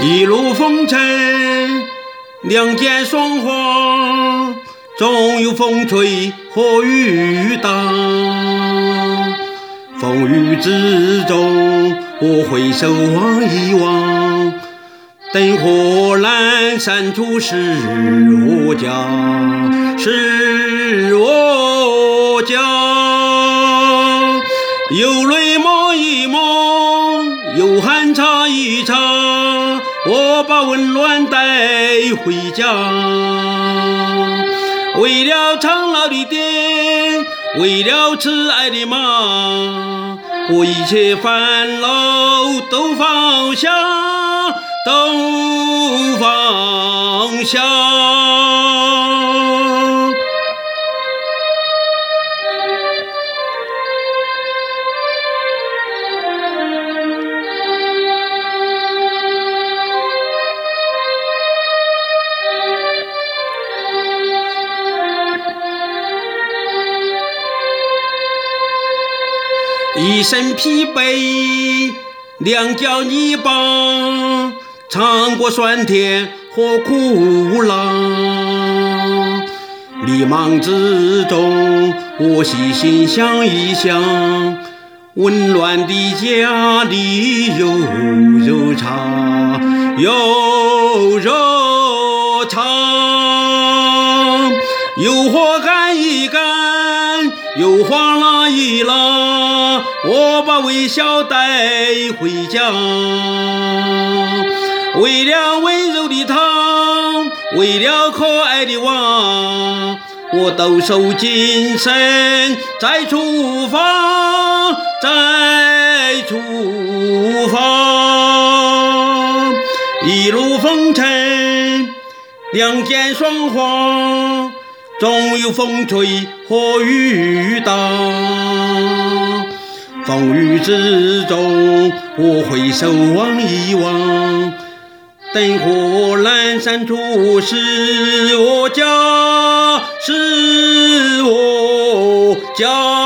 一路风尘，两肩霜花，总有风吹和雨打。风雨之中，我回首望一望，灯火阑珊处是我家，是我家。有泪抹一抹，有汗擦一擦，我把温暖带回家。为了苍老的爹，为了慈爱的妈，我一切烦恼都放下，都放下。一身疲惫，两脚泥巴，尝过酸甜和苦辣。迷茫之中，我细心想一想，温暖的家里有热茶，有热茶，有火干一干，有花拉一拉，我把微笑带回家。为了温柔的他，为了可爱的娃，我抖擞精神再出发，再出发。一路风尘，两肩霜花，总有风吹和雨打。风雨之中，我回首望一望，灯火阑珊处是我家，是我家。